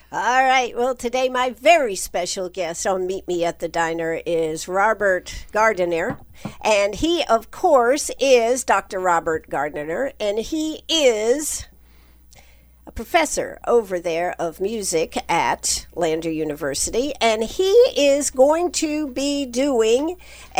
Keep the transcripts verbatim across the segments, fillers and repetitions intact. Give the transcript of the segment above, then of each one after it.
All right. Well, today my very special guest on Meet Me at the Diner is Robert Gardiner. And he, of course, is Doctor Robert Gardiner. And he is a professor over there of music at Lander University. And he is going to be doing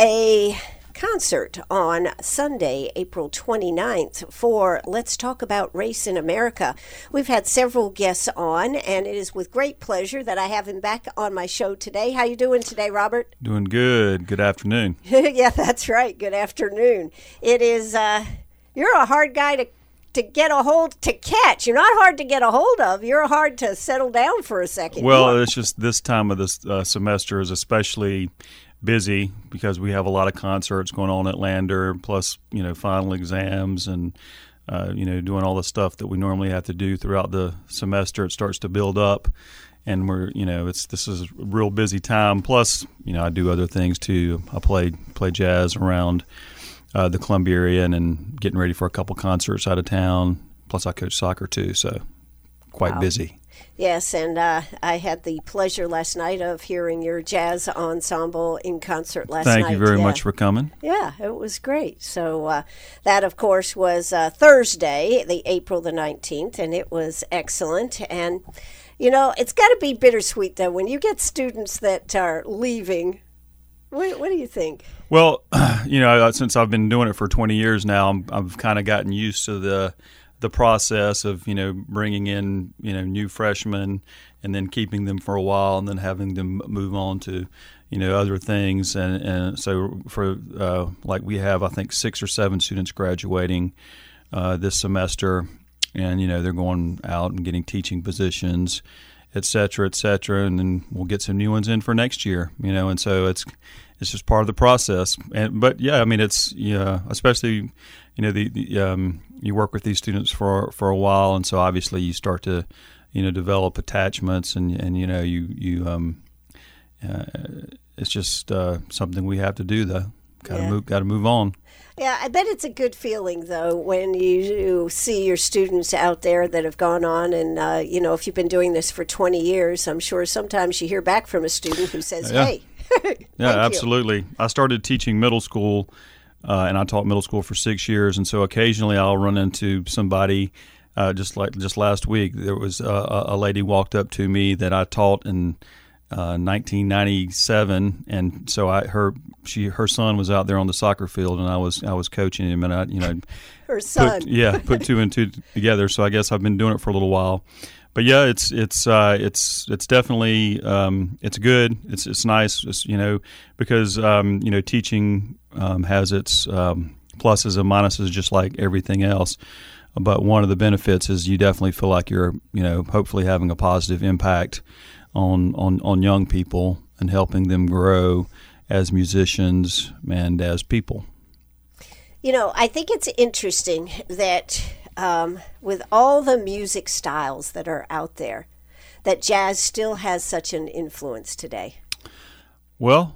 a concert on Sunday, April twenty-ninth for Let's Talk About Race in America. We've had several guests on, and it is with great pleasure that I have him back on my show today. How you doing today, Robert? Doing good. Good afternoon. Yeah, that's right. Good afternoon. It is, uh, you're a hard guy to to get a hold, to catch. You're not hard to get a hold of. You're hard to settle down for a second. Well, it's just this time of this uh, semester is especially busy because we have a lot of concerts going on at Lander, plus, you know, final exams and, uh, you know, doing all the stuff that we normally have to do throughout the semester. It starts to build up, and we're, you know, it's this is a real busy time. Plus, you know, I do other things too. I play play jazz around uh, the Columbia area and, and getting ready for a couple concerts out of town. Plus, I coach soccer too, so quite Wow. busy. Yes, and uh, I had the pleasure last night of hearing your jazz ensemble in concert last Thank night. you very yeah. much for coming. Yeah, it was great. So uh, that, of course, was uh, Thursday, the April the nineteenth, and it was excellent. And, you know, it's got to be bittersweet, though, when you get students that are leaving. What, what do you think? Well, you know, since I've been doing it for twenty years now, I'm, I've kind of gotten used to the the process of, you know, bringing in, you know, new freshmen and then keeping them for a while and then having them move on to, you know, other things. And, and so for, uh, like we have, I think, six or seven students graduating uh, this semester. And, you know, they're going out and getting teaching positions, et cetera, et cetera. And then we'll get some new ones in for next year, you know, and so it's it's just part of the process. And But, yeah, I mean, it's, yeah, especially, you know, the, the um, you work with these students for for a while, and so obviously you start to, you know, develop attachments, and, and you know, you, you um, uh, it's just uh, something we have to do, though. Got to Yeah. move, got to move on. Yeah, I bet it's a good feeling, though, when you see your students out there that have gone on. And, uh, you know, if you've been doing this for twenty years, I'm sure sometimes you hear back from a student who says, Yeah. hey, Yeah, thank you. absolutely. I started teaching middle school, uh, and I taught middle school for six years, and so occasionally I'll run into somebody. Uh, just like just last week, there was a, a lady walked up to me that I taught in uh, nineteen ninety-seven, and so I her she her son was out there on the soccer field, and I was I was coaching him, and I you know Her son. put, yeah put two and two together. So I guess I've been doing it for a little while. But yeah, it's it's uh, it's it's definitely um, it's good. It's it's nice, it's, you know, because um, you know teaching um, has its um, pluses and minuses, just like everything else. But one of the benefits is you definitely feel like you're, you know, hopefully having a positive impact on on, on young people and helping them grow as musicians and as people. You know, I think it's interesting that um, with all the music styles that are out there, that jazz still has such an influence today. Well,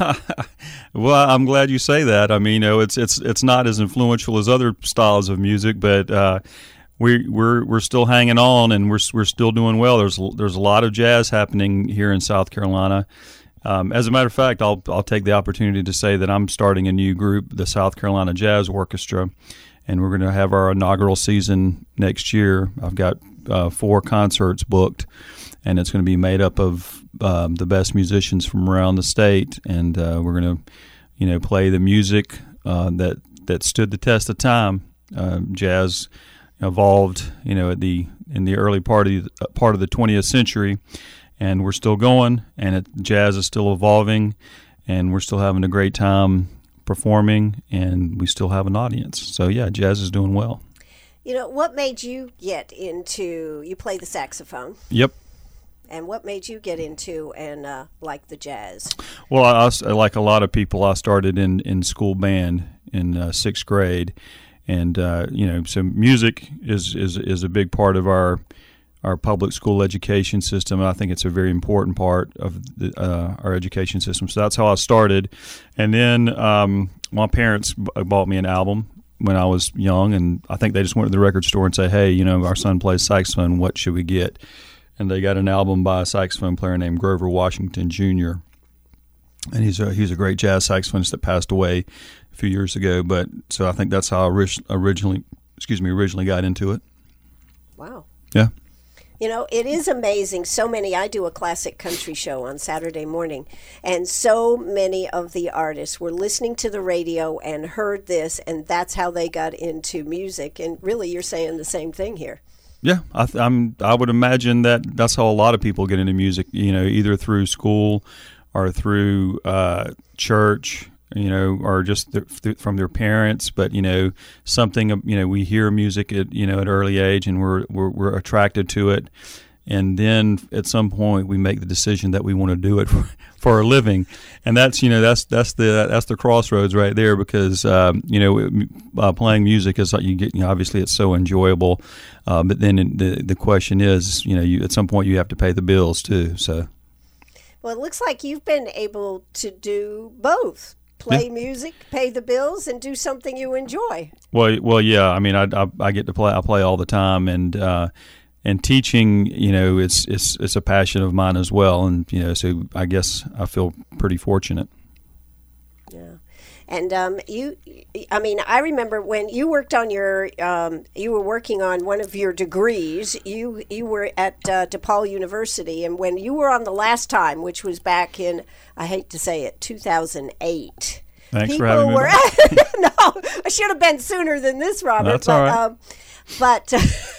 well, I'm glad you say that. I mean, you know, it's it's it's not as influential as other styles of music, but uh, we we're we're still hanging on, and we're we're still doing well. There's there's a lot of jazz happening here in South Carolina. Um, as a matter of fact, I'll I'll take the opportunity to say that I'm starting a new group, the South Carolina Jazz Orchestra, and we're going to have our inaugural season next year. I've got uh, four concerts booked, and it's going to be made up of um, the best musicians from around the state, and uh, we're going to, you know, play the music uh, that that stood the test of time. Uh, jazz evolved, you know, at the in the early part of the, part of the twentieth century. And we're still going, and it, jazz is still evolving, and we're still having a great time performing, and we still have an audience. So, yeah, jazz is doing well. You know, what made you get into, you play the saxophone, Yep. and what made you get into and uh, like the jazz? Well, I, I, like a lot of people, I started in, in school band in uh, sixth grade, and, uh, you know, so music is, is, is a big part of our our public school education system. I think it's a very important part of the, uh, our education system. So that's how I started. And then um, my parents b- bought me an album when I was young, and I think they just went to the record store and said, hey, you know, our son plays saxophone, what should we get? and they got an album by a saxophone player named Grover Washington Junior And he's a he's a great jazz saxophonist that passed away a few years ago. But so I think that's how I ori- originally, excuse me, originally got into it. Wow. Yeah. You know, it is amazing. So many, I do a classic country show on Saturday morning, and so many of the artists were listening to the radio and heard this, and that's how they got into music. And really, you're saying the same thing here. Yeah, I, th- I'm. I would imagine that that's how a lot of people get into music. You know, either through school or through uh, church. You know, or just th- th- from their parents. But you know, something. You know, we hear music at you know at early age, and we're we're, we're attracted to it. And then at some point, we make the decision that we want to do it for, for a living, and that's you know that's that's the that's the crossroads right there. Because um, you know, uh, playing music is like you get. You know, obviously, it's so enjoyable, uh, but then the the question is, you know, you at some point you have to pay the bills too. So, well, it looks like you've been able to do both. Play yeah. music, pay the bills, and do something you enjoy. Well, well, yeah. I mean, I, I, I get to play. I play all the time, and uh, and teaching. You know, it's it's it's a passion of mine as well. And you know, so I guess I feel pretty fortunate. Yeah, and um, you. I mean, I remember when you worked on your. Um, you were working on one of your degrees. You you were at uh, DePaul University, and when you were on the last time, which was back in. I hate to say it, two thousand eight. Thanks People for having me. were, no, I should have been sooner than this, Robert. That's but, all right. Um, but,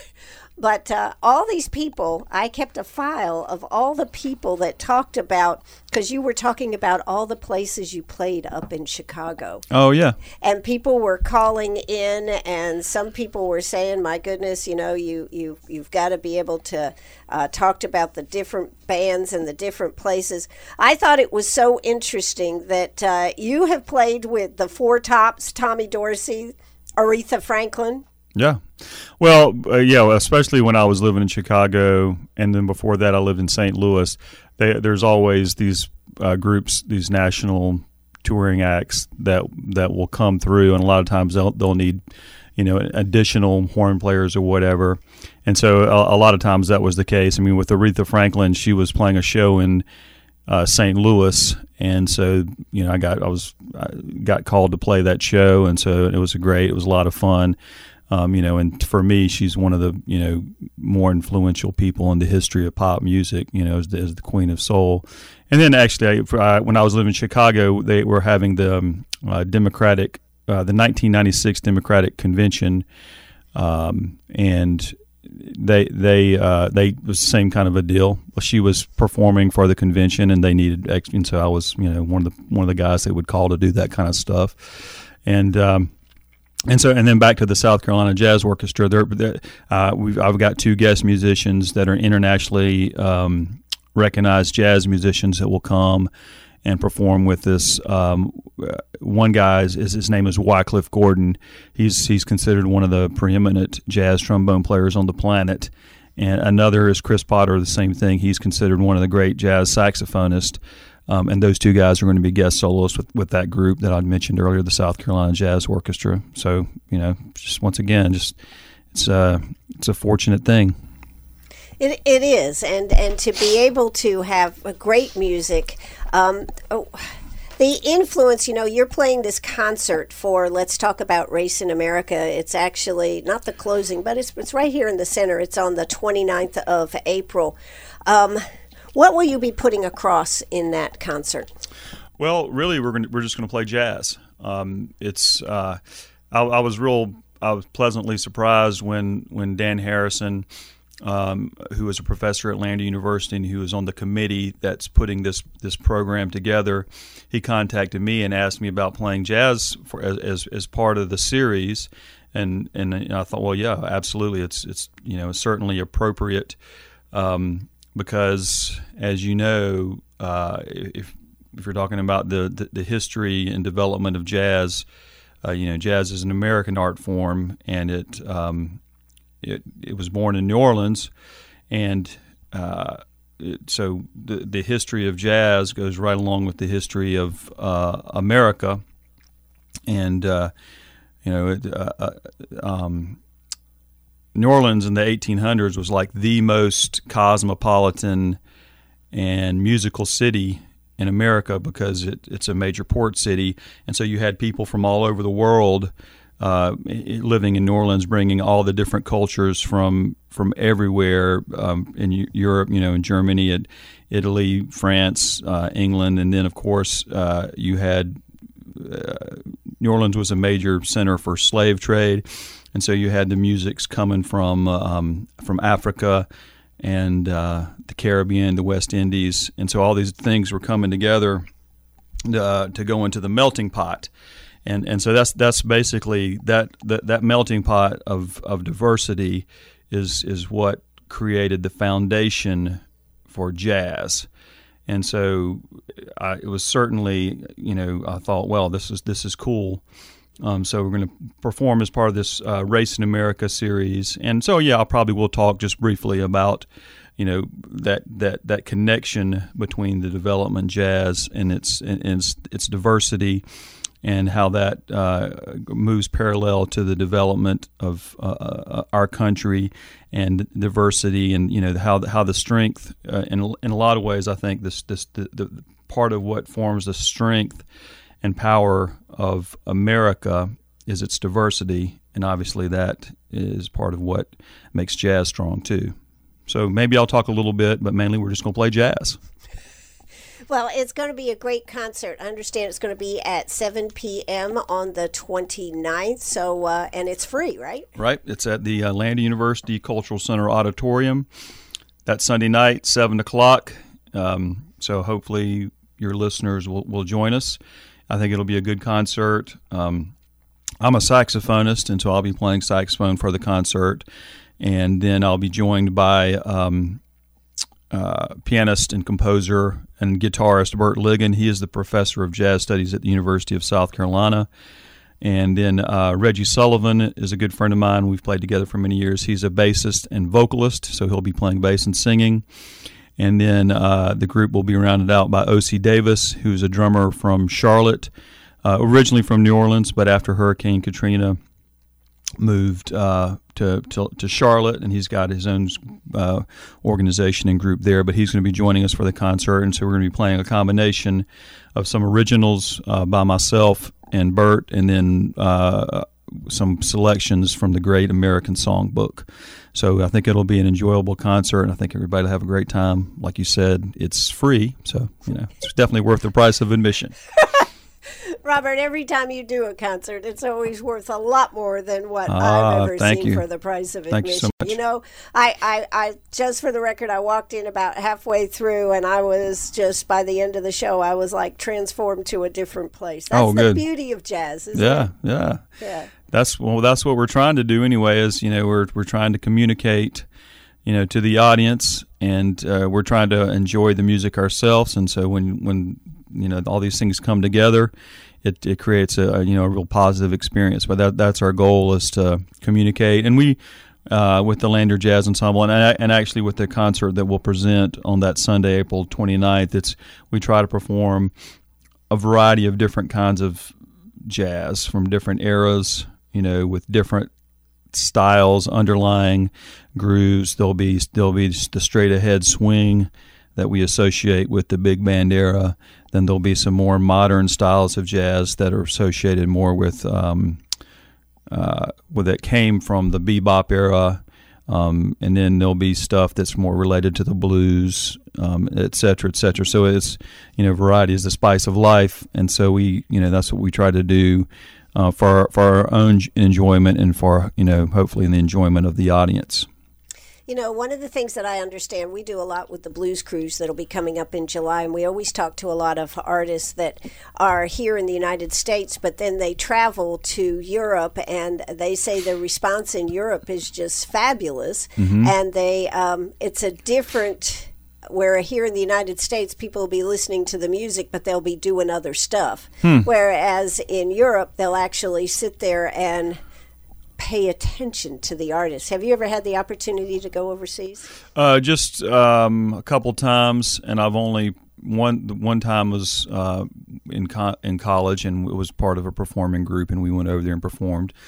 but uh, all these people, I kept a file of all the people that talked about, because you were talking about all the places you played up in Chicago. Oh, yeah. And people were calling in, and some people were saying, my goodness, you know, you, you, you've got to be able to uh, talk about the different bands and the different places. I thought it was so interesting that uh, you have played with the Four Tops, Tommy Dorsey, Aretha Franklin. Yeah. Well, uh, yeah, especially when I was living in Chicago, and then before that I lived in Saint Louis. They, there's always these uh, groups, these national touring acts that that will come through, and a lot of times they'll they'll need, you know, additional horn players or whatever. And so a, a lot of times that was the case. I mean, with Aretha Franklin, she was playing a show in uh, Saint Louis, and so you know, I got I was I got called to play that show, and so it was a great. It was a lot of fun. Um, you know, and for me, she's one of the, you know, more influential people in the history of pop music, you know, as the, as the Queen of Soul. And then actually, I, I, when I was living in Chicago, they were having the um, uh, Democratic, uh, the nineteen ninety-six Democratic Convention, um, and they they uh, they it was the same kind of a deal. She was performing for the convention, and they needed, and so I was, you know, one of the one of the guys they would call to do that kind of stuff, and. Um, And so, and then back to the South Carolina Jazz Orchestra. There, uh, we've I've got two guest musicians that are internationally um, recognized jazz musicians that will come and perform with us. Um, one guy is his name is Wycliffe Gordon. He's he's considered one of the preeminent jazz trombone players on the planet. And another is Chris Potter. The same thing. He's considered one of the great jazz saxophonists. Um, and those two guys are going to be guest soloists with, with that group that I mentioned earlier, the South Carolina Jazz Orchestra. So, you know, just once again, just it's a it's a fortunate thing. It it is, and and to be able to have a great music. Um, oh, the influence, you know, you're playing this concert for Let's Talk About Race in America. It's actually not the closing, but it's it's right here in the center. It's on the twenty-ninth of April. Um, What will you be putting across in that concert? Well, really, we're gonna, we're just going to play jazz. Um, it's uh, I, I was real I was pleasantly surprised when when Dan Harrison, um, who is a professor at Lander University and who is on the committee that's putting this this program together, he contacted me and asked me about playing jazz for as as, as part of the series, and and I thought, well, yeah, absolutely, it's it's you know certainly appropriate. Um, Because, as you know, uh, if if you're talking about the, the, the history and development of jazz, uh, you know, jazz is an American art form, and it um, it it was born in New Orleans, and uh, it, so the the history of jazz goes right along with the history of uh, America, and uh, you know, it, uh, um, New Orleans in the eighteen hundreds was like the most cosmopolitan and musical city in America because it, it's a major port city, and so you had people from all over the world uh, living in New Orleans, bringing all the different cultures from from everywhere um, in Europe, you know, in Germany, and Italy, France, uh, England, and then of course uh, you had uh, New Orleans was a major center for slave trade, and so you had the musics coming from um, from Africa and uh, the Caribbean, the West Indies, and so all these things were coming together uh, to go into the melting pot, and and so that's that's basically that that, that melting pot of, of diversity is is what created the foundation for jazz, and so I, it was certainly, you know, I thought, well, this is this is cool. Um, so we're going to perform as part of this uh, Race in America series, and so yeah, I probably will talk just briefly about, you know, that that, that connection between the development jazz and its and its, its diversity, and how that uh, moves parallel to the development of uh, our country and diversity, and you know how how the strength uh, in in a lot of ways, I think this this the, the part of what forms the strength and power of America is its diversity, and obviously that is part of what makes jazz strong too. So maybe I'll talk a little bit, but mainly we're just going to play jazz. Well, it's going to be a great concert. I understand it's going to be at seven p.m. on the twenty-ninth, so, uh, and it's free, right? Right. It's at the uh, Land University Cultural Center Auditorium. That's Sunday night, seven o'clock. Um, so hopefully your listeners will, will join us. I think it'll be a good concert. Um, I'm a saxophonist, and so I'll be playing saxophone for the concert. And then I'll be joined by um, uh, pianist and composer and guitarist Bert Ligon. He is the professor of jazz studies at the University of South Carolina. And then uh, Reggie Sullivan is a good friend of mine. We've played together for many years. He's a bassist and vocalist, so he'll be playing bass and singing. And then uh, the group will be rounded out by O C Davis, who's a drummer from Charlotte, uh, originally from New Orleans, but after Hurricane Katrina moved uh, to, to to Charlotte, and he's got his own uh, organization and group there. But he's going to be joining us for the concert, and so we're going to be playing a combination of some originals uh, by myself and Bert, and then uh, some selections from the Great American Songbook. So I think it'll be an enjoyable concert, and I think everybody will have a great time. Like you said, it's free, so you know it's definitely worth the price of admission. Robert, every time you do a concert, it's always worth a lot more than what ah, I've ever seen you. for the price of Thank admission. you so much. You know, I, I, I just for the record, I walked in about halfway through, and I was just by the end of the show, I was like transformed to a different place. That's oh, the good. beauty of jazz, isn't yeah, it? Yeah, yeah. That's well. That's what we're trying to do anyway. Is you know we're we're trying to communicate, you know, to the audience, and uh, we're trying to enjoy the music ourselves. And so when when you know all these things come together, it it creates a you know a real positive experience. But that that's our goal, is to communicate. And we uh, with the Lander Jazz Ensemble, and and actually with the concert that we'll present on that Sunday, April twenty-ninth, it's we try to perform a variety of different kinds of jazz from different eras, you know, with different styles, underlying grooves. There'll be there'll be the straight ahead swing that we associate with the big band era. Then there'll be some more modern styles of jazz that are associated more with um, uh, with that came from the bebop era. Um, and then there'll be stuff that's more related to the blues, um, et cetera, et cetera. So it's, you know, variety is the spice of life. And so we, you know, that's what we try to do uh, for, our, for our own enjoyment and for, you know, hopefully in the enjoyment of the audience. You know, one of the things that I understand, we do a lot with the Blues Cruise that'll be coming up in July, and we always talk to a lot of artists that are here in the United States, but then they travel to Europe, and they say the response in Europe is just fabulous, mm-hmm. and they um, it's a different, where here in the United States, people will be listening to the music, but they'll be doing other stuff, hmm. whereas in Europe, they'll actually sit there and pay attention to the artist. Have you ever had the opportunity to go overseas? Uh, just um, a couple times, and I've only one one time was uh, in co- in college, and it was part of a performing group, and we went over there and performed.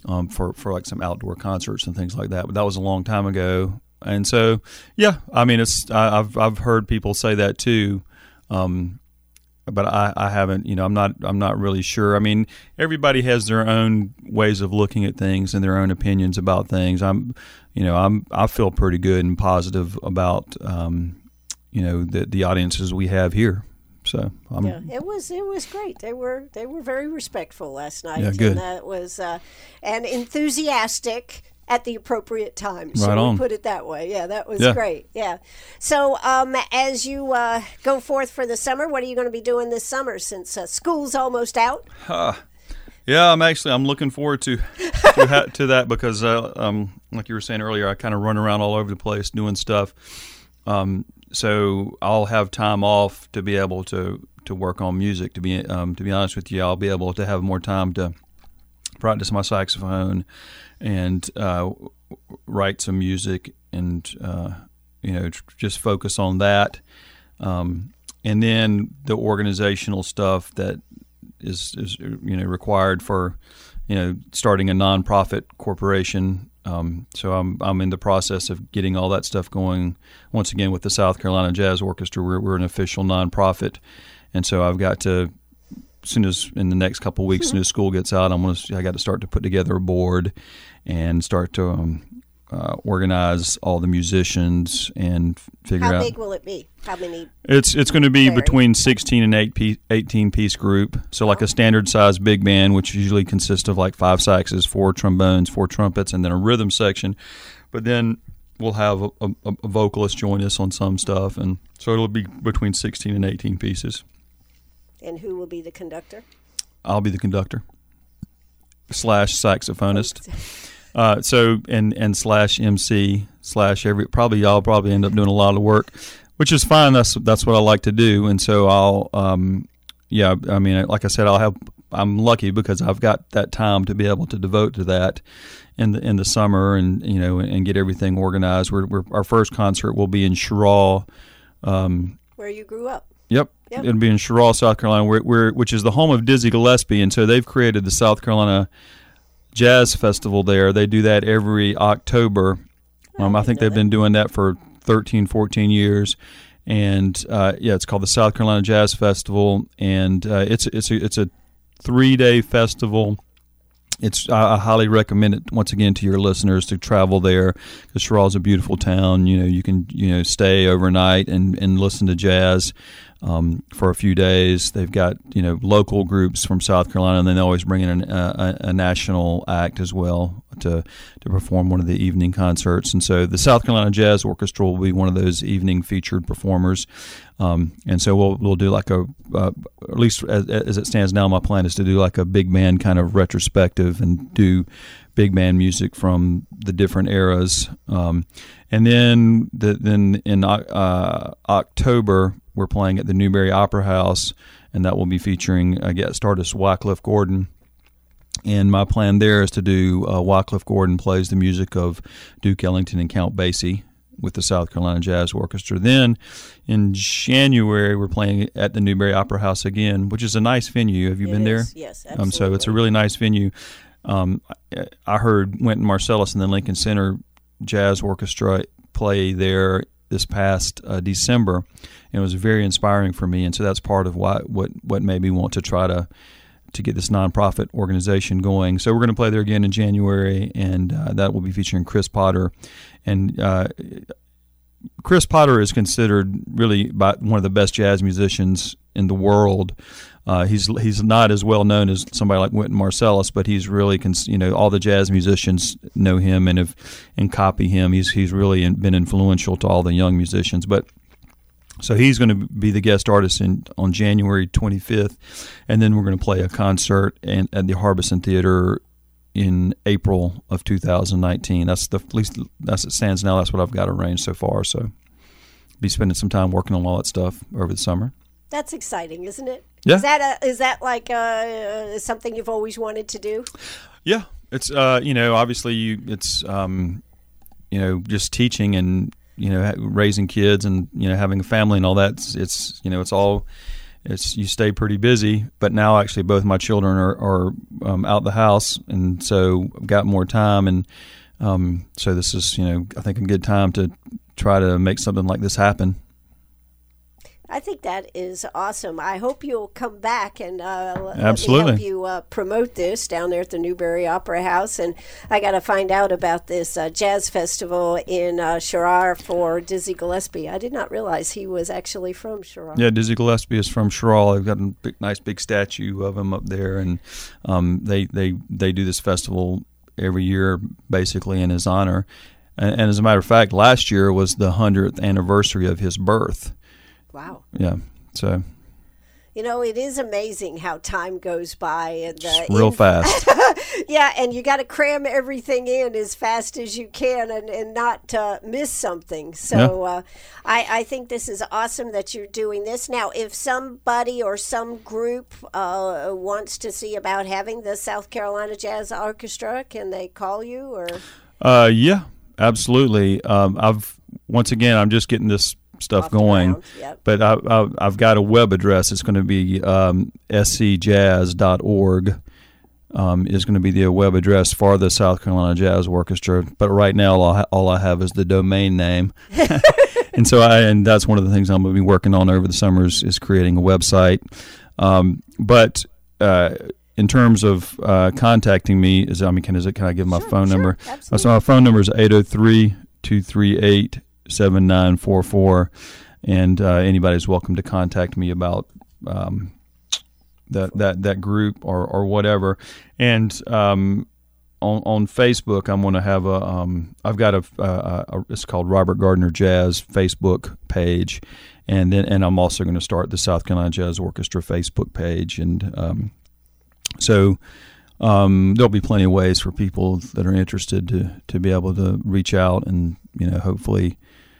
um, for for like some outdoor concerts and things like that. But that was a long time ago, and so yeah, I mean, it's I, I've I've heard people say that too. Um, But I, I haven't, you know, I'm not, I'm not really sure. I mean, everybody has their own ways of looking at things and their own opinions about things. I'm, you know, I'm, I feel pretty good and positive about, um, you know, the the audiences we have here. So I'm, yeah, it was it was great. They were they were very respectful last night. Yeah, good. And that was uh, and enthusiastic at the appropriate times. Right so on. we put it that way. Yeah, that was Yeah. great. Yeah. So um, as you uh, go forth for the summer, what are you going to be doing this summer since uh, school's almost out? Uh, yeah, I'm actually I'm looking forward to to, ha- to that because uh, um, like you were saying earlier, I kind of run around all over the place doing stuff. Um, so I'll have time off to be able to, to work on music. To be um, to be honest with you, I'll be able to have more time to practice my saxophone and uh, write some music and uh, you know tr- just focus on that. Um, and then the organizational stuff that is, is you know required for you know starting a nonprofit corporation. Um, so I'm I'm in the process of getting all that stuff going. Once again with the South Carolina Jazz Orchestra, we're we're an official nonprofit, and so I've got to, as soon as in the next couple of weeks, as soon as school gets out, I'm gonna I got to start to put together a board and start to um, uh, organize all the musicians and figure How out. How big will it be? How many? It's it's going to be Vary. between sixteen and eight piece, eighteen piece group. So like a standard size big band, which usually consists of like five saxes, four trombones, four trumpets, and then a rhythm section. But then we'll have a, a, a vocalist join us on some stuff, and so it'll be between sixteen and eighteen pieces. And who will be the conductor? I'll be the conductor slash saxophonist. Uh, so and and slash M C slash every probably y'all probably end up doing a lot of work, which is fine. That's that's what I like to do, and so I'll um yeah I mean like I said I'll have I'm lucky because I've got that time to be able to devote to that in the in the summer and you know and get everything organized. We're, we're our first concert will be in Sherrill, um, where you grew up. Yep. Yep. It'll be in Sherrill, South Carolina, where, where which is the home of Dizzy Gillespie, and so they've created the South Carolina Jazz Festival there. They do that every October. Um, I, I think they've that. been doing that for thirteen, fourteen years, and uh, yeah, it's called the South Carolina Jazz Festival, and uh, it's it's a, it's a three day festival. It's I, I highly recommend it once again to your listeners to travel there because Sherrill is a beautiful town. You know, you can you know stay overnight and, and listen to jazz um, for a few days. They've got you know local groups from South Carolina, and then they always bring in an, a, a national act as well to to perform one of the evening concerts. And so the South Carolina Jazz Orchestra will be one of those evening featured performers. Um, and so we'll we'll do like a uh, at least as, as it stands now, my plan is to do like a big band kind of retrospective and do big band music from the different eras. Um, and then the, then in uh, October we're playing at the Newberry Opera House, and that will be featuring a guest artist Wycliffe Gordon. And my plan there is to do uh, Wycliffe Gordon plays the music of Duke Ellington and Count Basie with the South Carolina Jazz Orchestra. Then in January, we're playing at the Newberry Opera House again, which is a nice venue. Have you it been is. there? Yes, absolutely. Um, so it's a really nice venue. Um, I, I heard Wynton Marsalis and the Lincoln Center Jazz Orchestra play there this past uh, December, and it was very inspiring for me. And so that's part of why what what made me want to try to to get this nonprofit organization going. So we're going to play there again in January, and uh, that will be featuring Chris Potter. And uh, Chris Potter is considered really by one of the best jazz musicians in the world. Uh, he's he's not as well known as somebody like Wynton Marsalis, but he's really cons- you know all the jazz musicians know him and have and copy him. He's he's really been influential to all the young musicians. But so he's going to be the guest artist in on January twenty-fifth, and then we're going to play a concert in, at the Harbison Theater in April of two thousand nineteen. That's the at least as it stands now. That's what I've got arranged so far. So be spending some time working on all that stuff over the summer. That's exciting, isn't it? Yeah. Is that a, is that like uh, something you've always wanted to do? Yeah, it's uh, you know obviously you it's um, you know just teaching and you know raising kids and you know having a family and all that. It's, it's you know it's all it's you stay pretty busy. But now actually both my children are, are um, out the house, and so I've got more time, and um, so this is, you know, I think a good time to try to make something like this happen. I think that is awesome. I hope you'll come back and uh, Absolutely. let me help you uh, promote this down there at the Newberry Opera House. And I got to find out about this uh, jazz festival in uh, Sherrar for Dizzy Gillespie. I did not realize he was actually from Sherrar. Yeah, Dizzy Gillespie is from Sherrar. They've got a big, nice big statue of him up there, and um, they, they, they do this festival every year basically in his honor. And, and as a matter of fact, last year was the hundredth anniversary of his birth. Wow. Yeah. So. You know, it is amazing how time goes by. And uh, it's real in, fast. Yeah, and you got to cram everything in as fast as you can and, and not uh, miss something. So yeah. uh, I, I think this is awesome that you're doing this. Now, if somebody or some group uh, wants to see about having the South Carolina Jazz Orchestra, can they call you? Or? Uh, yeah, absolutely. Um, I've once again, I'm just getting this stuff going, yep. but I, I, I've got a web address. It's going to be um, s c jazz dot org um, is going to be the web address for the South Carolina Jazz Orchestra. But right now, all I, ha- all I have is the domain name, and so I and that's one of the things I'm going to be working on over the summers is creating a website. Um, but uh, in terms of uh, contacting me, is I mean, can is it? Can I give my sure, phone sure, number? Absolutely. So my phone number is eight oh three, two three eight, seven nine four four, and uh, anybody's welcome to contact me about um, that that that group or or whatever. And um, on on Facebook, I'm going to have a um, I've got a, a, a it's called Robert Gardiner Jazz Facebook page, and then and I'm also going to start the South Carolina Jazz Orchestra Facebook page, and um, so. Um, there'll be plenty of ways for people that are interested to, to be able to reach out and, you know, hopefully,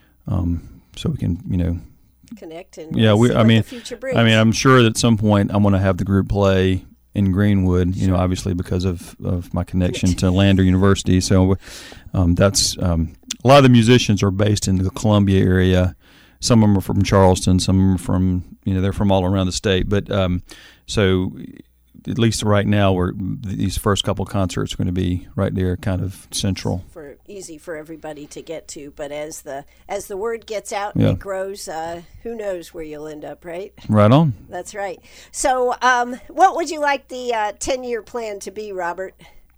um, so we can, you know, connect and yeah, we, see I what mean, the future brings. I mean, I'm sure that at some point I'm going to have the group play in Greenwood, you know, obviously because of, of my connection to Lander University. So, um, that's, um, a lot of the musicians are based in the Columbia area. Some of them are from Charleston, some of them are from, you know, they're from all around the state. But, um, so at least right now, we're these first couple concerts are going to be right there, kind of central, for easy for everybody to get to. But as the as the word gets out yeah. and it grows, uh, who knows where you'll end up, right? Right on. That's right. So, um, what would you like the uh, ten-year plan to be, Robert?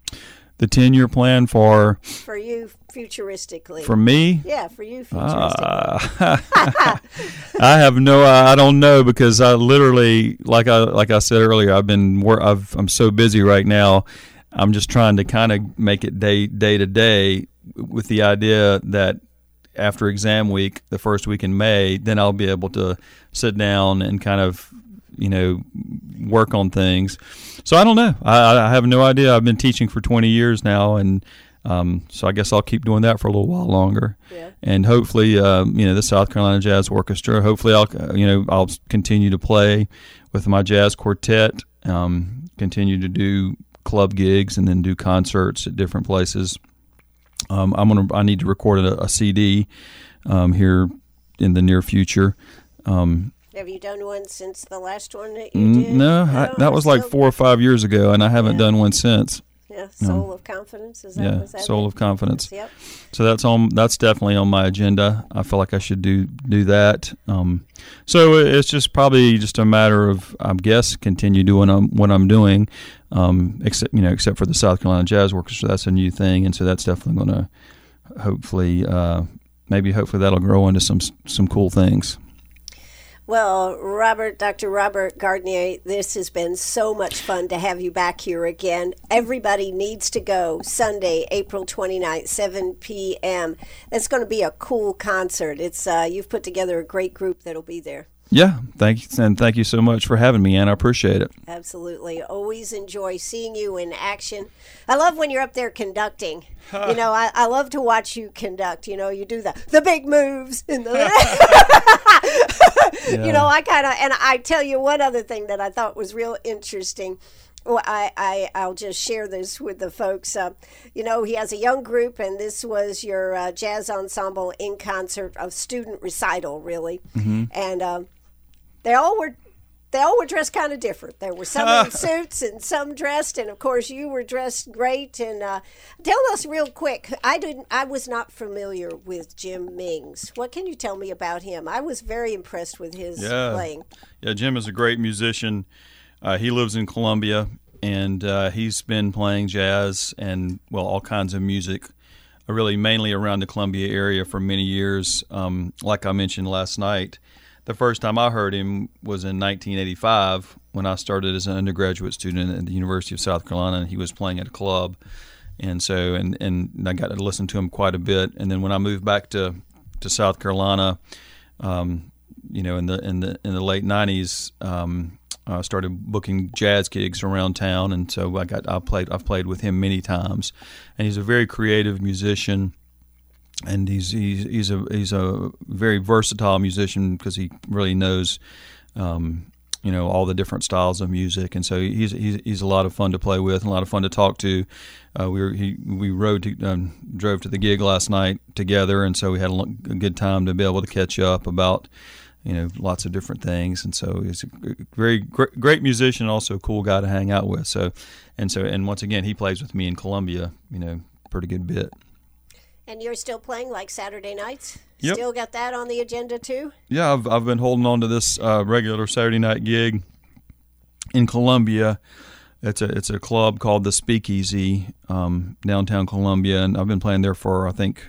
The ten-year plan for for you futuristically. For me? Yeah, for you futuristically. Uh, I have no. I don't know because I literally, like I like I said earlier, I've been. I've, I'm so busy right now. I'm just trying to kind of make it day day to day, with the idea that after exam week, the first week in May, then I'll be able to sit down and kind of, you know, work on things. So I don't know. I, I have no idea. I've been teaching for twenty years now, and um, so I guess I'll keep doing that for a little while longer. Yeah. And hopefully, um, you know, the South Carolina Jazz Orchestra. Hopefully, I'll you know I'll continue to play with my jazz quartet. Um, continue to do club gigs and then do concerts at different places. Um, I'm gonna. I need to record a, a C D um, here in the near future. Um, Have you done one since the last one that you did? No, I, that was like four or five years ago, and I haven't Yeah. done one since. Yeah, Soul Um, of Confidence, is that, Yeah, was that Soul it? of Confidence. Yep. So that's on. That's definitely on my agenda. I feel like I should do do that. Um, so it's just probably just a matter of, I guess, continue doing um, what I'm doing. Um, except you know, except for the South Carolina Jazz Orchestra, that's a new thing, and so that's definitely going to hopefully, uh, maybe hopefully that'll grow into some some cool things. Well, Robert, Doctor Robert Gardiner, this has been so much fun to have you back here again. Everybody needs to go Sunday, April twenty-ninth, seven p.m. It's going to be a cool concert. It's uh, you've put together a great group that'll be there. Yeah, thank you, and thank you so much for having me, Ann. I appreciate it. Absolutely. Always enjoy seeing you in action. I love when you're up there conducting. You know, I, I love to watch you conduct. You know, you do the, the big moves. In the Yeah. You know, I kind of, and I tell you one other thing that I thought was real interesting. Well, I, I, I'll just share this with the folks. Uh, you know, he has a young group, and this was your uh, jazz ensemble in concert, of student recital, really. Mm-hmm. And um, they all were they all were dressed kind of different. There were some in suits and some dressed, and of course you were dressed great. And uh, tell us real quick. I didn't. I was not familiar with Jim Mings. What can you tell me about him? I was very impressed with his yeah. playing. Yeah, Jim is a great musician. Uh, he lives in Columbia, and uh, he's been playing jazz and well all kinds of music, uh, really mainly around the Columbia area for many years. Um, like I mentioned last night. The first time I heard him was in nineteen eighty-five when I started as an undergraduate student at the University of South Carolina, and he was playing at a club. And so, and, and I got to listen to him quite a bit. And then when I moved back to, to South Carolina, um, you know, in the in the in the late nineties, um, I started booking jazz gigs around town, and so I got I played I've played with him many times, and he's a very creative musician. And he's he's he's a he's a very versatile musician because he really knows, um, you know, all the different styles of music. And so he's he's he's a lot of fun to play with and a lot of fun to talk to. Uh, we were he we rode to, um, drove to the gig last night together, and so we had a, a good time to be able to catch up about, you know, lots of different things. And so he's a very great, great musician, also a cool guy to hang out with. So, and so and once again, he plays with me in Columbia, you know, pretty good bit. And you're still playing like Saturday nights? Yep. Still got that on the agenda too? Yeah, I've I've been holding on to this uh, regular Saturday night gig in Columbia. It's a it's a club called the Speakeasy, um, downtown Columbia, and I've been playing there for I think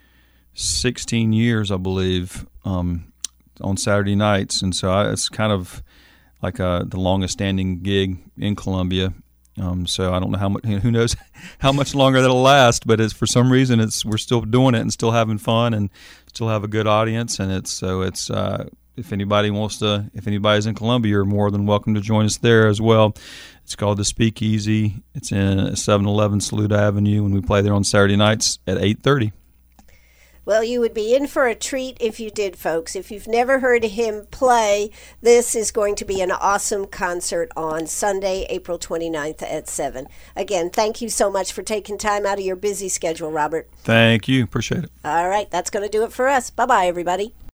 sixteen years, I believe, um, on Saturday nights, and so I, it's kind of like a, the longest standing gig in Columbia. Um, so I don't know how much, who knows how much longer that'll last, but it's for some reason it's we're still doing it and still having fun and still have a good audience, and it's so it's uh, if anybody wants to, if anybody's in Columbia, you're more than welcome to join us there as well. It's called the Speakeasy. It's in seven eleven Saluda Avenue, and we play there on Saturday nights at eight thirty. Well, you would be in for a treat if you did, folks. If you've never heard him play, this is going to be an awesome concert on Sunday, April twenty-ninth at seven. Again, thank you so much for taking time out of your busy schedule, Robert. Thank you. Appreciate it. All right, that's going to do it for us. Bye-bye, everybody.